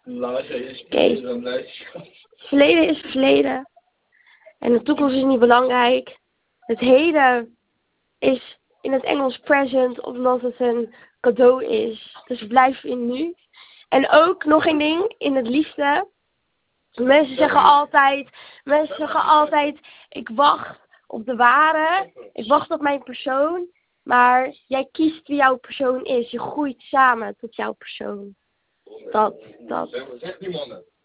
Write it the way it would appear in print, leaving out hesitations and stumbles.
Oké. Verleden is verleden. En de toekomst is niet belangrijk. Het heden is in het Engels present, omdat het een cadeau is. Dus blijf in nu. En ook nog een ding, in het liefde. Mensen zeggen altijd, ik wacht op de ware. Ik wacht op mijn persoon. Maar jij kiest wie jouw persoon is. Je groeit samen tot jouw persoon. Dat.